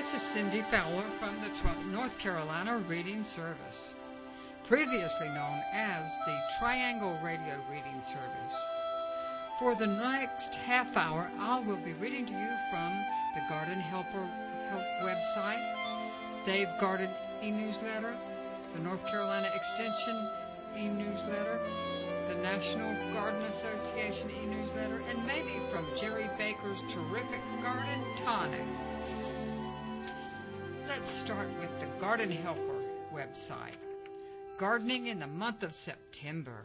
This is Cindy Fowler from the North Carolina Reading Service, previously known as the Triangle Radio Reading Service. For the next half hour, I will be reading to you from the Garden Help website, Dave Garden e-newsletter, the North Carolina Extension e-newsletter, the National Garden Association e-newsletter, and maybe from Jerry Baker's terrific Garden Tonic. Let's start with the Garden Helper website. Gardening in the month of September.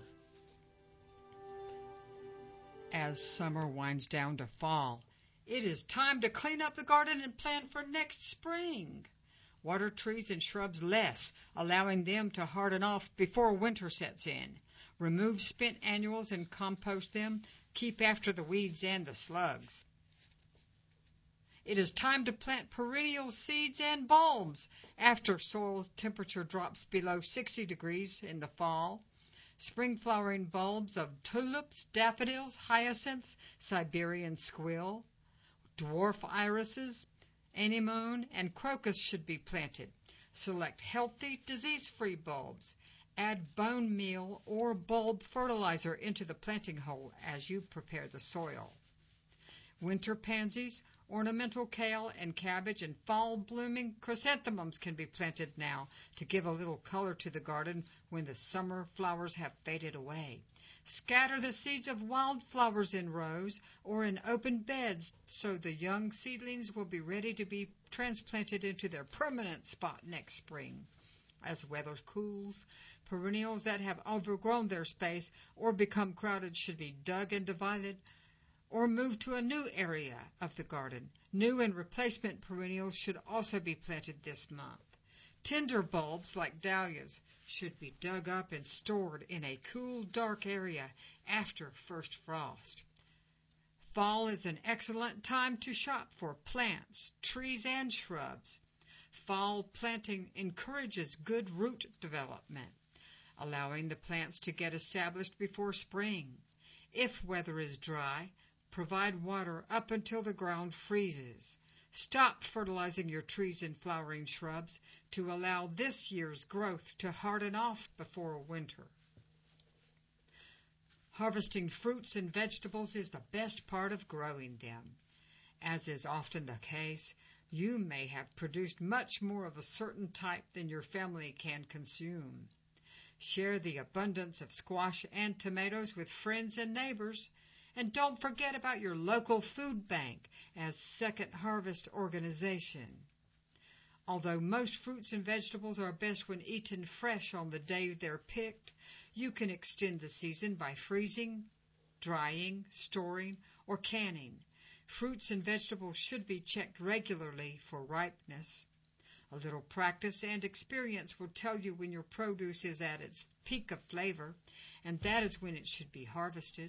As summer winds down to fall, it is time to clean up the garden and plan for next spring. Water trees and shrubs less, allowing them to harden off before winter sets in. Remove spent annuals and compost them. Keep after the weeds and the slugs. It is time to plant perennial seeds and bulbs after soil temperature drops below 60 degrees in the fall. Spring flowering bulbs of tulips, daffodils, hyacinths, Siberian squill, dwarf irises, anemone, and crocus should be planted. Select healthy, disease-free bulbs. Add bone meal or bulb fertilizer into the planting hole as you prepare the soil. Winter pansies, ornamental kale and cabbage, and fall-blooming chrysanthemums can be planted now to give a little color to the garden when the summer flowers have faded away. Scatter the seeds of wildflowers in rows or in open beds so the young seedlings will be ready to be transplanted into their permanent spot next spring. As weather cools, perennials that have overgrown their space or become crowded should be dug and divided or moved to a new area of the garden. New and replacement perennials should also be planted this month. Tender bulbs like dahlias should be dug up and stored in a cool, dark area after first frost. Fall is an excellent time to shop for plants, trees, and shrubs. Fall planting encourages good root development, allowing the plants to get established before spring. If weather is dry, provide water up until the ground freezes. Stop fertilizing your trees and flowering shrubs to allow this year's growth to harden off before winter. Harvesting fruits and vegetables is the best part of growing them. As is often the case, you may have produced much more of a certain type than your family can consume. Share the abundance of squash and tomatoes with friends and neighbors. And don't forget about your local food bank as Second Harvest organization. Although most fruits and vegetables are best when eaten fresh on the day they're picked, you can extend the season by freezing, drying, storing, or canning. Fruits and vegetables should be checked regularly for ripeness. A little practice and experience will tell you when your produce is at its peak of flavor, and that is when it should be harvested.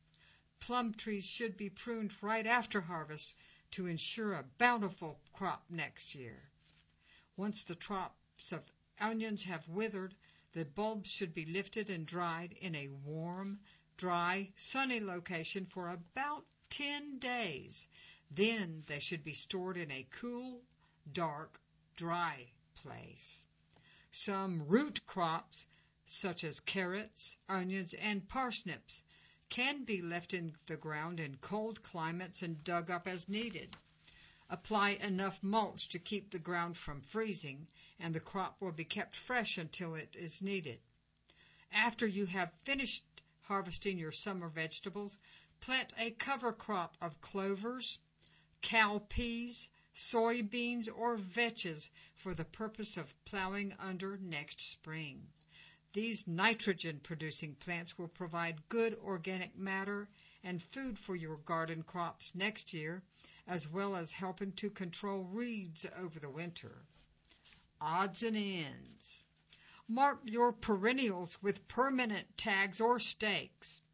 Plum trees should be pruned right after harvest to ensure a bountiful crop next year. Once the tops of onions have withered, the bulbs should be lifted and dried in a warm, dry, sunny location for about 10 days. Then they should be stored in a cool, dark, dry place. Some root crops, such as carrots, onions, and parsnips, can be left in the ground in cold climates and dug up as needed. Apply enough mulch to keep the ground from freezing, and the crop will be kept fresh until it is needed. After you have finished harvesting your summer vegetables, plant a cover crop of clovers, cowpeas, soybeans, or vetches for the purpose of plowing under next spring. These nitrogen-producing plants will provide good organic matter and food for your garden crops next year, as well as helping to control weeds over the winter. Odds and ends. Mark your perennials with permanent tags or stakes.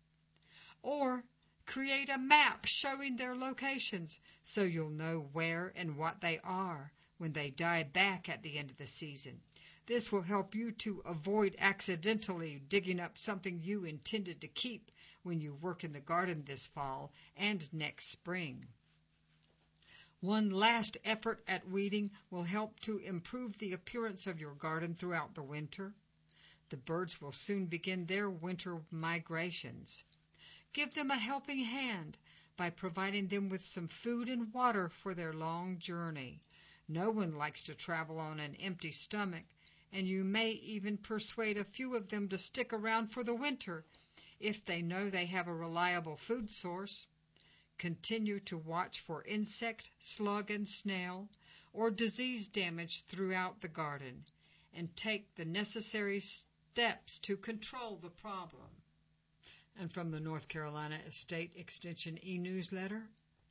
Or create a map showing their locations so you'll know where and what they are when they die back at the end of the season. This will help you to avoid accidentally digging up something you intended to keep when you work in the garden this fall and next spring. One last effort at weeding will help to improve the appearance of your garden throughout the winter. The birds will soon begin their winter migrations. Give them a helping hand by providing them with some food and water for their long journey. No one likes to travel on an empty stomach, and you may even persuade a few of them to stick around for the winter if they know they have a reliable food source. Continue to watch for insect, slug, and snail, or disease damage throughout the garden, and take the necessary steps to control the problem. And from the North Carolina State Extension e-newsletter,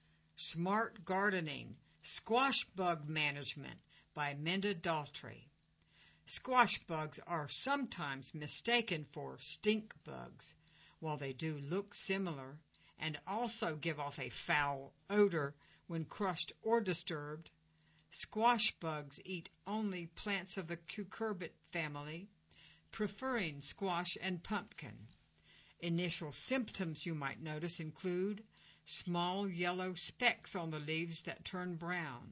Smart Gardening, Squash Bug Management by Minda Daltrey. Squash bugs are sometimes mistaken for stink bugs. While they do look similar and also give off a foul odor when crushed or disturbed, squash bugs eat only plants of the cucurbit family, preferring squash and pumpkin. Initial symptoms you might notice include small yellow specks on the leaves that turn brown.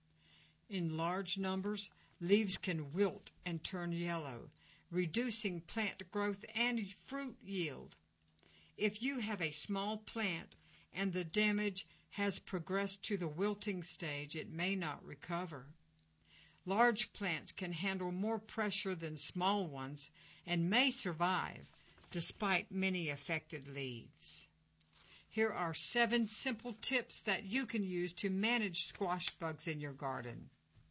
In large numbers, leaves can wilt and turn yellow, reducing plant growth and fruit yield. If you have a small plant and the damage has progressed to the wilting stage, it may not recover. Large plants can handle more pressure than small ones and may survive, despite many affected leaves. Here are 7 simple tips that you can use to manage squash bugs in your garden.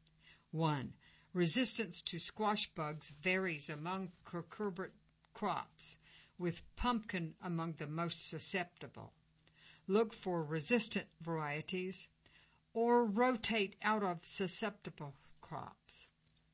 1. Resistance to squash bugs varies among cucurbit crops, with pumpkin among the most susceptible. Look for resistant varieties or rotate out of susceptible crops.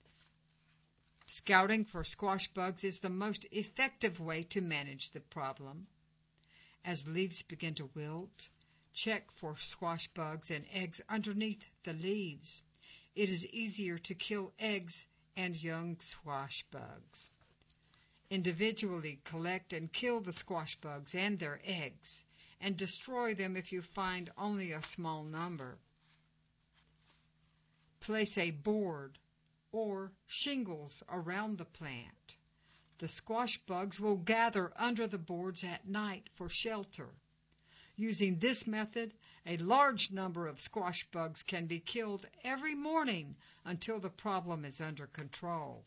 Scouting for squash bugs is the most effective way to manage the problem. As leaves begin to wilt, check for squash bugs and eggs underneath the leaves. It is easier to kill eggs and young squash bugs. Individually collect and kill the squash bugs and their eggs, and destroy them if you find only a small number. Place a board or shingles around the plant. The squash bugs will gather under the boards at night for shelter. Using this method, a large number of squash bugs can be killed every morning until the problem is under control.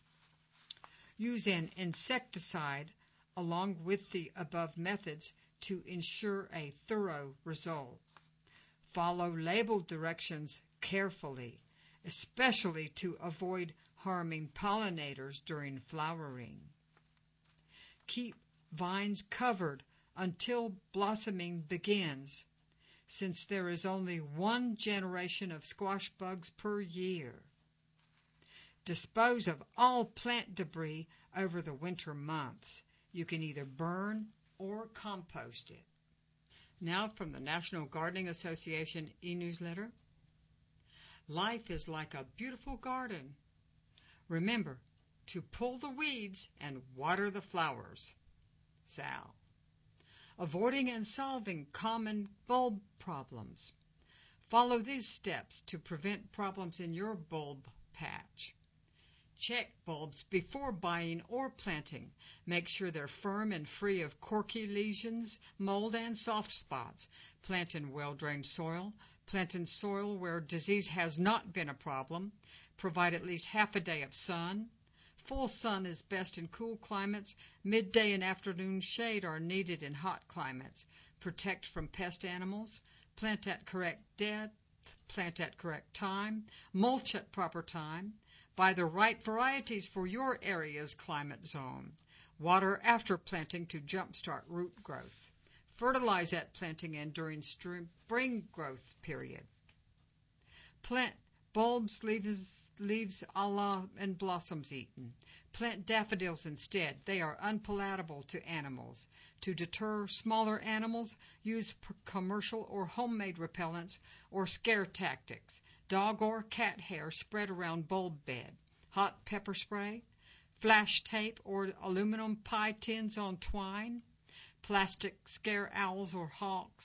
Use an insecticide along with the above methods to ensure a thorough result. Follow labeled directions carefully, especially to avoid harming pollinators during flowering. Keep vines covered until blossoming begins, since there is only one generation of squash bugs per year. Dispose of all plant debris over the winter months. You can either burn or compost it. Now from the National Gardening Association e-newsletter. Life is like a beautiful garden. Remember to pull the weeds and water the flowers. Sal. Avoiding and solving common bulb problems. Follow these steps to prevent problems in your bulb patch. Check bulbs before buying or planting. Make sure they're firm and free of corky lesions, mold, and soft spots. Plant in well-drained soil. Plant in soil where disease has not been a problem. Provide at least half a day of sun. Full sun is best in cool climates. Midday and afternoon shade are needed in hot climates. Protect from pest animals. Plant at correct depth. Plant at correct time. Mulch at proper time. Buy the right varieties for your area's climate zone. Water after planting to jumpstart root growth. Fertilize at planting and during spring growth period. Plant bulbs, leaves and blossoms eaten. Plant daffodils instead. They are unpalatable to animals. To deter smaller animals, use commercial or homemade repellents or scare tactics. Dog or cat hair spread around bulb bed. Hot pepper spray. Flash tape or aluminum pie tins on twine. Plastic scare owls or hawks.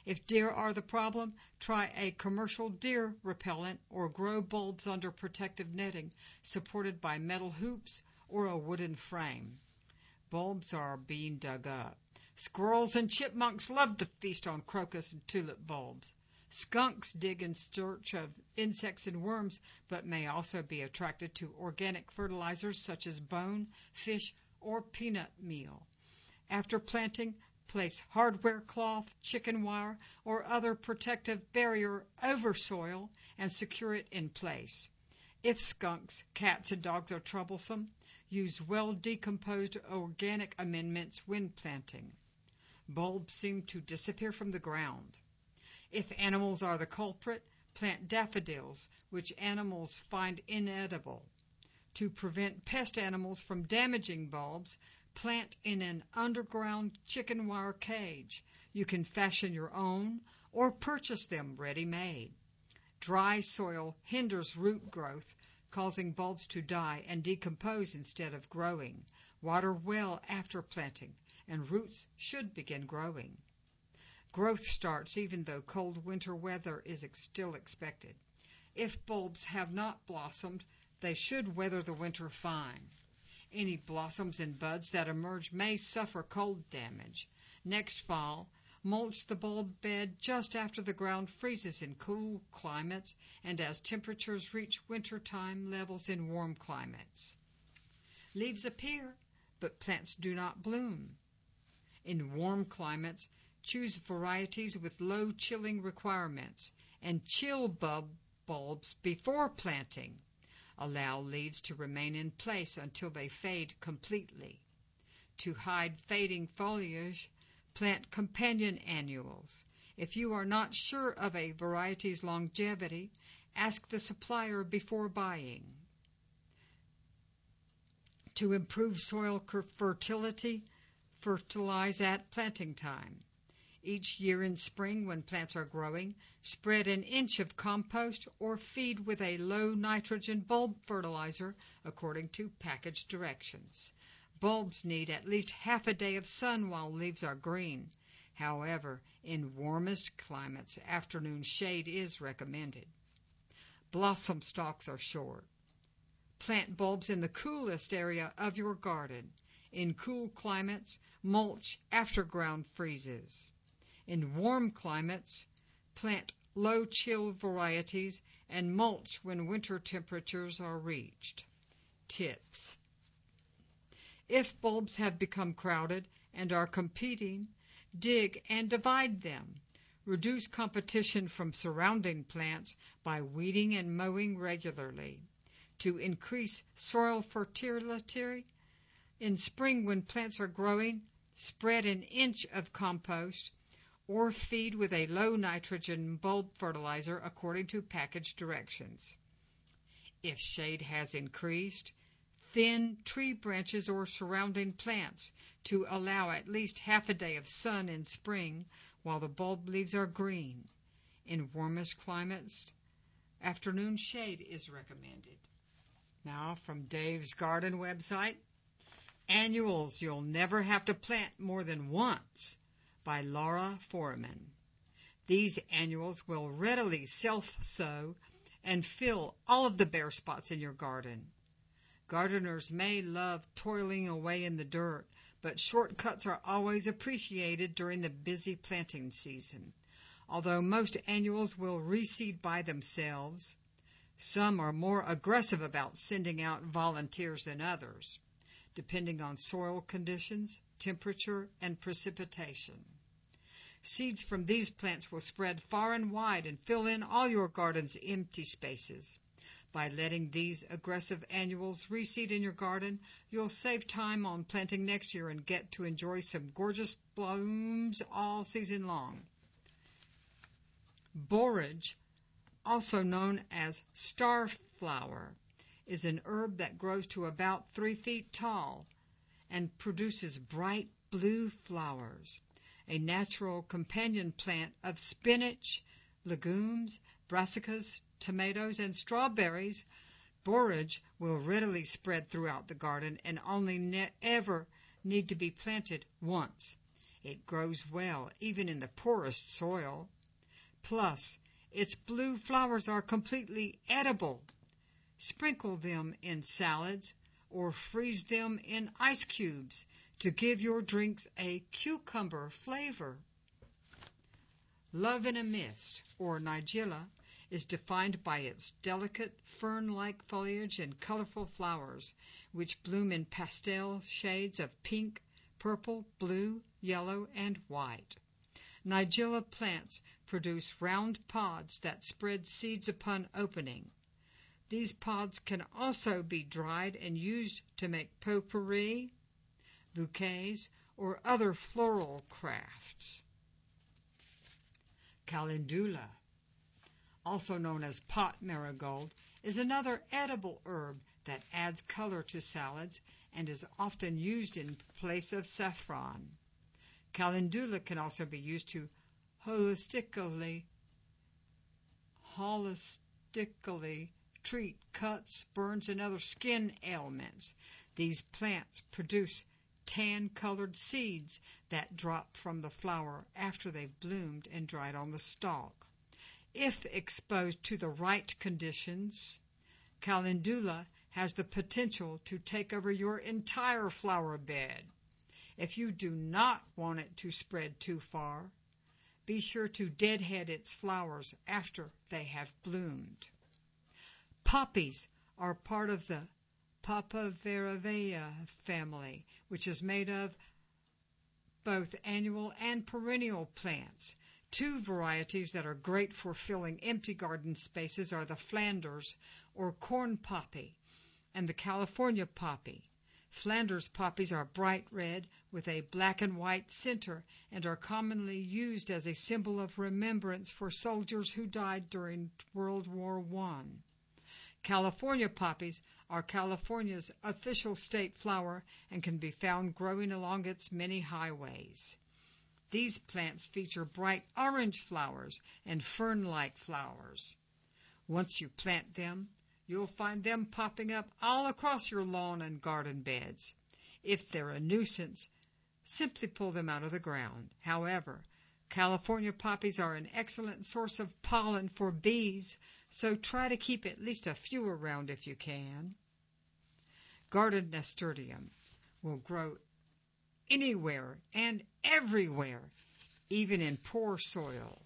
If deer are the problem, try a commercial deer repellent or grow bulbs under protective netting supported by metal hoops or a wooden frame. Bulbs are being dug up. Squirrels and chipmunks love to feast on crocus and tulip bulbs. Skunks dig in search of insects and worms, but may also be attracted to organic fertilizers such as bone, fish, or peanut meal. After planting, place hardware cloth, chicken wire, or other protective barrier over soil and secure it in place. If skunks, cats, and dogs are troublesome, use well-decomposed organic amendments when planting. Bulbs seem to disappear from the ground. If animals are the culprit, plant daffodils, which animals find inedible. To prevent pest animals from damaging bulbs, plant in an underground chicken wire cage. You can fashion your own or purchase them ready-made. Dry soil hinders root growth, causing bulbs to die and decompose instead of growing. Water well after planting, and roots should begin growing. Growth starts even though cold winter weather is still expected. If bulbs have not blossomed, they should weather the winter fine. Any blossoms and buds that emerge may suffer cold damage. Next fall, mulch the bulb bed just after the ground freezes in cool climates and as temperatures reach wintertime levels in warm climates. Leaves appear, but plants do not bloom. In warm climates, choose varieties with low chilling requirements and chill bulbs before planting. Allow leaves to remain in place until they fade completely. To hide fading foliage, plant companion annuals. If you are not sure of a variety's longevity, ask the supplier before buying. To improve soil fertility, fertilize at planting time. Each year in spring when plants are growing, spread an inch of compost or feed with a low nitrogen bulb fertilizer according to package directions. Bulbs need at least half a day of sun while leaves are green. However, in warmest climates, afternoon shade is recommended. Blossom stalks are short. Plant bulbs in the coolest area of your garden. In cool climates, mulch after ground freezes. In warm climates, plant low-chill varieties and mulch when winter temperatures are reached. Tips. If bulbs have become crowded and are competing, dig and divide them. Reduce competition from surrounding plants by weeding and mowing regularly. To increase soil fertility, in spring when plants are growing, spread an inch of compost or feed with a low nitrogen bulb fertilizer according to package directions. If shade has increased, thin tree branches or surrounding plants to allow at least half a day of sun in spring while the bulb leaves are green. In warmest climates, afternoon shade is recommended. Now from Dave's Garden website, Annuals You'll Never Have to Plant More Than Once by Laura Foreman. These annuals will readily self-sow and fill all of the bare spots in your garden. Gardeners may love toiling away in the dirt, but shortcuts are always appreciated during the busy planting season. Although most annuals will reseed by themselves, some are more aggressive about sending out volunteers than others, depending on soil conditions, temperature, and precipitation. Seeds from these plants will spread far and wide and fill in all your garden's empty spaces. By letting these aggressive annuals reseed in your garden, you'll save time on planting next year and get to enjoy some gorgeous blooms all season long. Borage, also known as starflower, is an herb that grows to about 3 feet tall and produces bright blue flowers. A natural companion plant of spinach, legumes, brassicas, tomatoes, and strawberries, borage will readily spread throughout the garden and only ever need to be planted once. It grows well, even in the poorest soil. Plus, its blue flowers are completely edible. Sprinkle them in salads or freeze them in ice cubes to give your drinks a cucumber flavor. Love in a mist, or nigella, is defined by its delicate fern-like foliage and colorful flowers, which bloom in pastel shades of pink, purple, blue, yellow, and white. Nigella plants produce round pods that spread seeds upon opening. These pods can also be dried and used to make potpourri, bouquets, or other floral crafts. Calendula, also known as pot marigold, is another edible herb that adds color to salads and is often used in place of saffron. Calendula can also be used to holistically treat cuts, burns, and other skin ailments. These plants produce tan-colored seeds that drop from the flower after they've bloomed and dried on the stalk. If exposed to the right conditions, calendula has the potential to take over your entire flower bed. If you do not want it to spread too far, be sure to deadhead its flowers after they have bloomed. Poppies are part of the Papaverivea family, which is made of both annual and perennial plants. Two varieties that are great for filling empty garden spaces are the Flanders or corn poppy and the California poppy. Flanders poppies are bright red with a black and white center and are commonly used as a symbol of remembrance for soldiers who died during World War I. California poppies are California's official state flower and can be found growing along its many highways. These plants feature bright orange flowers and fern-like flowers. Once you plant them, you'll find them popping up all across your lawn and garden beds. If they're a nuisance, simply pull them out of the ground. However, California poppies are an excellent source of pollen for bees, so try to keep at least a few around if you can. Garden nasturtium will grow anywhere and everywhere, even in poor soil.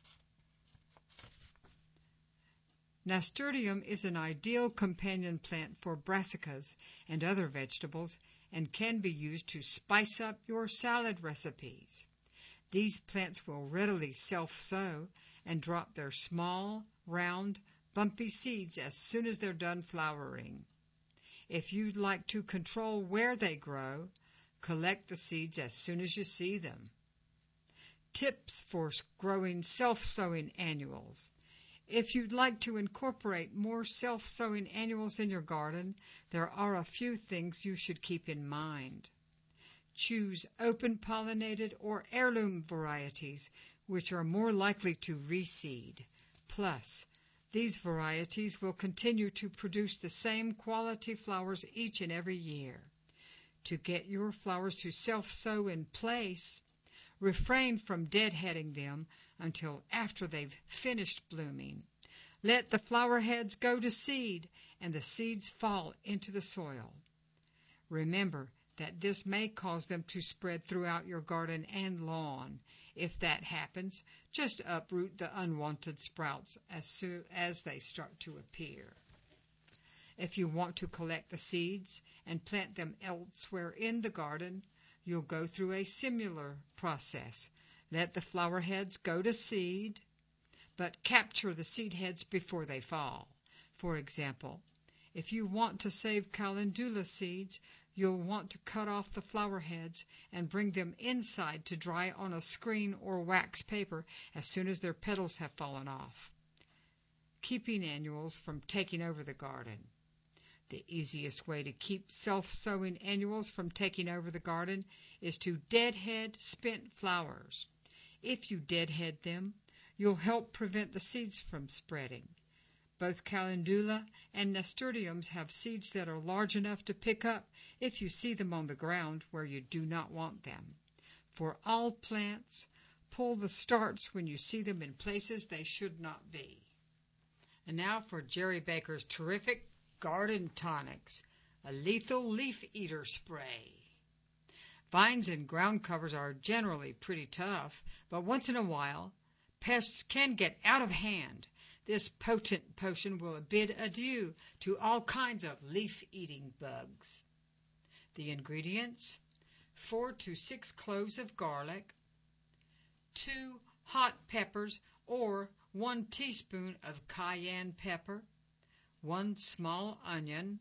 Nasturtium is an ideal companion plant for brassicas and other vegetables and can be used to spice up your salad recipes. These plants will readily self-sow and drop their small, round, bumpy seeds as soon as they're done flowering. If you'd like to control where they grow, collect the seeds as soon as you see them. Tips for growing self-sowing annuals. If you'd like to incorporate more self-sowing annuals in your garden, there are a few things you should keep in mind. Choose open-pollinated or heirloom varieties, which are more likely to reseed. Plus, these varieties will continue to produce the same quality flowers each and every year. To get your flowers to self-sow in place, refrain from deadheading them until after they've finished blooming. Let the flower heads go to seed and the seeds fall into the soil. Remember that this may cause them to spread throughout your garden and lawn. If that happens, just uproot the unwanted sprouts as soon as they start to appear. If you want to collect the seeds and plant them elsewhere in the garden, you'll go through a similar process. Let the flower heads go to seed, but capture the seed heads before they fall. For example, if you want to save calendula seeds, you'll want to cut off the flower heads and bring them inside to dry on a screen or wax paper as soon as their petals have fallen off. Keeping annuals from taking over the garden. The easiest way to keep self-sowing annuals from taking over the garden is to deadhead spent flowers. If you deadhead them, you'll help prevent the seeds from spreading. Both calendula and nasturtiums have seeds that are large enough to pick up if you see them on the ground where you do not want them. For all plants, pull the starts when you see them in places they should not be. And now for Jerry Baker's terrific Garden Tonics, a lethal leaf eater spray. Vines and ground covers are generally pretty tough, but once in a while, pests can get out of hand. This potent potion will bid adieu to all kinds of leaf-eating bugs. The ingredients: 4 to 6 cloves of garlic, 2 hot peppers or 1 teaspoon of cayenne pepper, 1 small onion,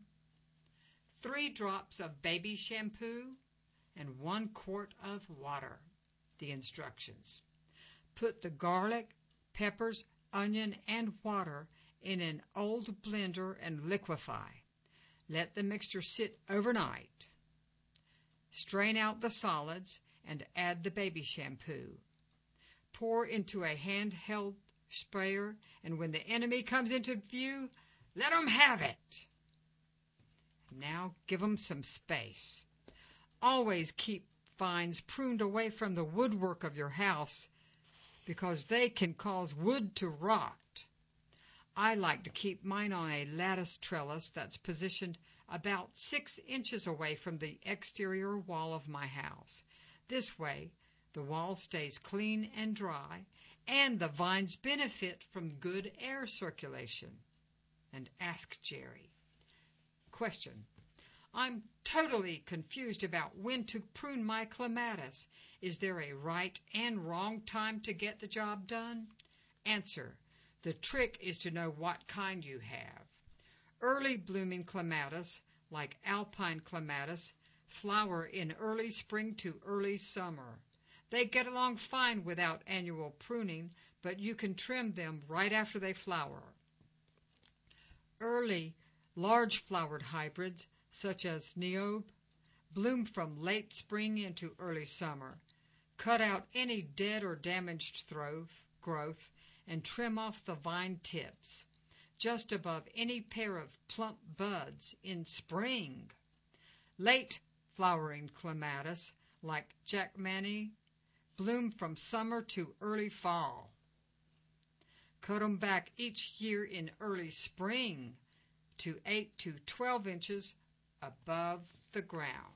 3 drops of baby shampoo, and 1 quart of water. The instructions: put the garlic, peppers, onion, and water in an old blender and liquefy. Let the mixture sit overnight. Strain out the solids and add the baby shampoo. Pour into a handheld sprayer, and when the enemy comes into view, let 'em have it. Now give 'em some space. Always keep vines pruned away from the woodwork of your house because they can cause wood to rot. I like to keep mine on a lattice trellis that's positioned about 6 inches away from the exterior wall of my house. This way, the wall stays clean and dry, and the vines benefit from good air circulation. And ask Jerry. Question: I'm totally confused about when to prune my clematis. Is there a right and wrong time to get the job done? Answer: the trick is to know what kind you have. Early blooming clematis, like alpine clematis, flower in early spring to early summer. They get along fine without annual pruning, but you can trim them right after they flower. Early, large-flowered hybrids, such as Niobe, bloom from late spring into early summer. Cut out any dead or damaged growth and trim off the vine tips, just above any pair of plump buds in spring. Late flowering clematis, like Jackmanii, bloom from summer to early fall. Cut 'em back each year in early spring to 8 to 12 inches above the ground.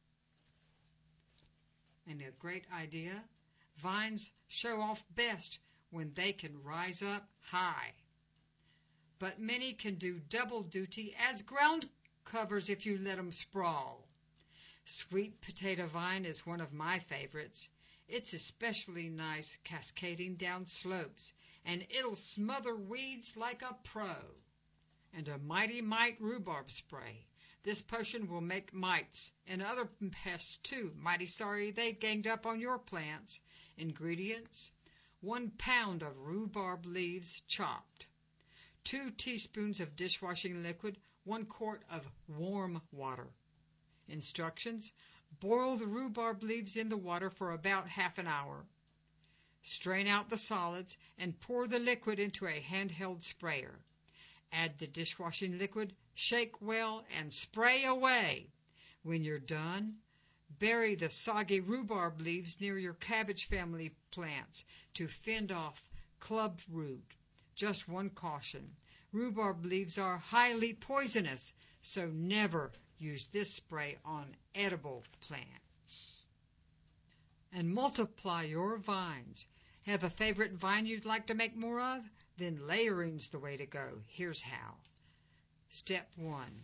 And a great idea, vines show off best when they can rise up high. But many can do double duty as ground covers if you let 'em sprawl. Sweet potato vine is one of my favorites. It's especially nice cascading down slopes, and it'll smother weeds like a pro. And a Mighty Mite rhubarb spray. This potion will make mites and other pests too mighty sorry they ganged up on your plants. Ingredients: 1 pound of rhubarb leaves chopped, 2 teaspoons of dishwashing liquid, 1 quart of warm water. Instructions: boil the rhubarb leaves in the water for about half an hour. Strain out the solids and pour the liquid into a handheld sprayer. Add the dishwashing liquid, shake well, and spray away. When you're done, bury the soggy rhubarb leaves near your cabbage family plants to fend off club root. Just one caution: rhubarb leaves are highly poisonous, so never use this spray on edible plants. And multiply your vines. Have a favorite vine you'd like to make more of? Then layering's the way to go. Here's how. Step 1.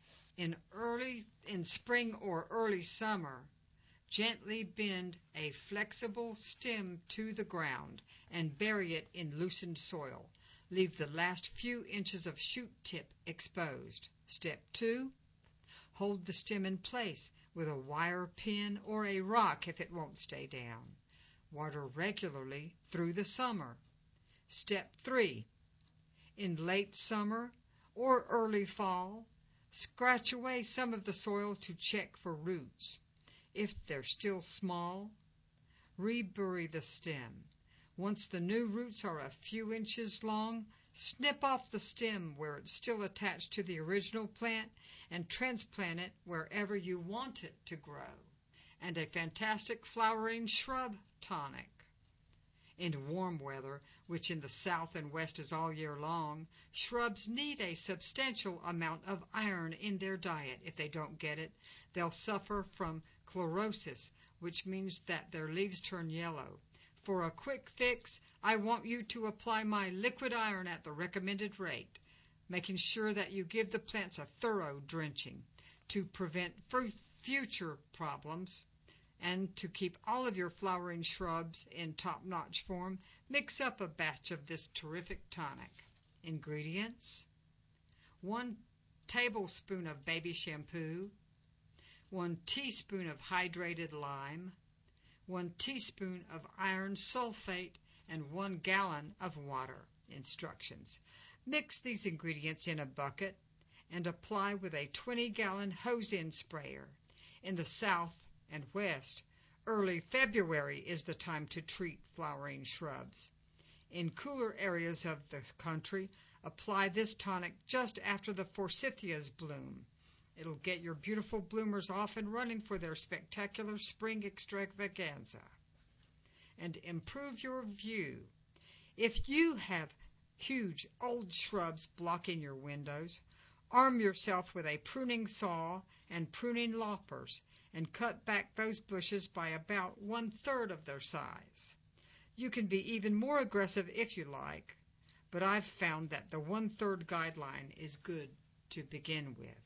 In spring or early summer, gently bend a flexible stem to the ground and bury it in loosened soil. Leave the last few inches of shoot tip exposed. Step 2. Hold the stem in place with a wire pin or a rock if it won't stay down. Water regularly through the summer. Step 3. In late summer or early fall, scratch away some of the soil to check for roots. If they're still small, rebury the stem. Once the new roots are a few inches long, snip off the stem where it's still attached to the original plant and transplant it wherever you want it to grow. and a fantastic flowering shrub tonic. In warm weather, which in the south and west is all year long, shrubs need a substantial amount of iron in their diet. If they don't get it, they'll suffer from chlorosis, which means that their leaves turn yellow. For a quick fix, I want you to apply my liquid iron at the recommended rate, making sure that you give the plants a thorough drenching to prevent future problems. And to keep all of your flowering shrubs in top-notch form, mix up a batch of this terrific tonic. Ingredients: 1 tablespoon of baby shampoo, 1 teaspoon of hydrated lime, 1 teaspoon of iron sulfate, and 1 gallon of water. Instructions: mix these ingredients in a bucket and apply with a 20-gallon hose-end sprayer. In the south and west, early February is the time to treat flowering shrubs. In cooler areas of the country, apply this tonic just after the forsythias bloom. It'll get your beautiful bloomers off and running for their spectacular spring extravaganza. And improve your view. If you have huge old shrubs blocking your windows, arm yourself with a pruning saw and pruning loppers and cut back those bushes by about 1/3 of their size. You can be even more aggressive if you like, but I've found that the 1/3 guideline is good to begin with.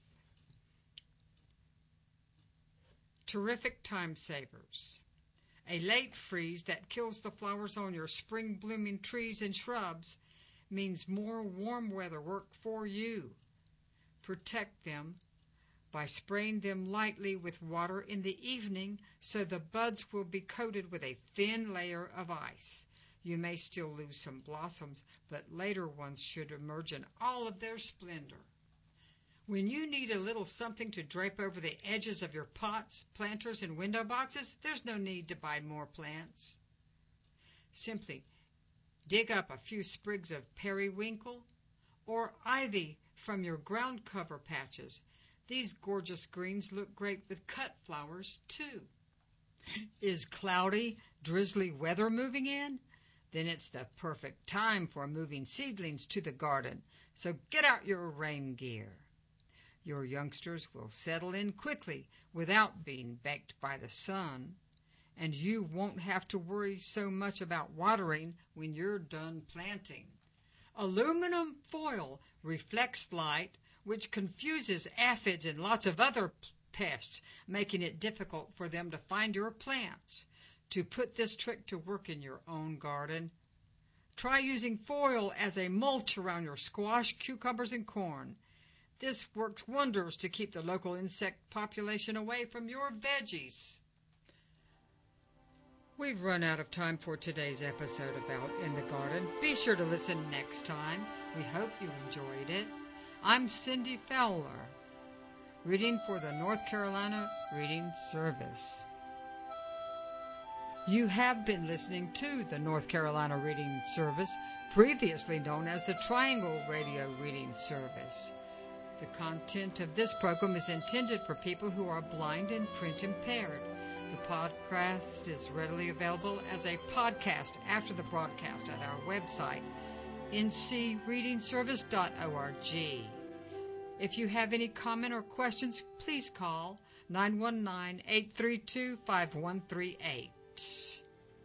Terrific time savers. A late freeze that kills the flowers on your spring blooming trees and shrubs means more warm weather work for you. Protect them by spraying them lightly with water in the evening so the buds will be coated with a thin layer of ice. You may still lose some blossoms, but later ones should emerge in all of their splendor. When you need a little something to drape over the edges of your pots, planters, and window boxes, there's no need to buy more plants. Simply dig up a few sprigs of periwinkle or ivy from your ground cover patches. These gorgeous greens look great with cut flowers, too. Is cloudy, drizzly weather moving in? Then it's the perfect time for moving seedlings to the garden, so get out your rain gear. Your youngsters will settle in quickly without being baked by the sun, and you won't have to worry so much about watering when you're done planting. Aluminum foil reflects light, which confuses aphids and lots of other pests, making it difficult for them to find your plants. To put this trick to work in your own garden, try using foil as a mulch around your squash, cucumbers, and corn. This works wonders to keep the local insect population away from your veggies. We've run out of time for today's episode about In the Garden. Be sure to listen next time. We hope you enjoyed it. I'm Cindy Fowler, reading for the North Carolina Reading Service. You have been listening to the North Carolina Reading Service, previously known as the Triangle Radio Reading Service. The content of this program is intended for people who are blind and print impaired. The podcast is readily available as a podcast after the broadcast at our website, ncreadingservice.org. If you have any comment or questions, please call 919-832-5138.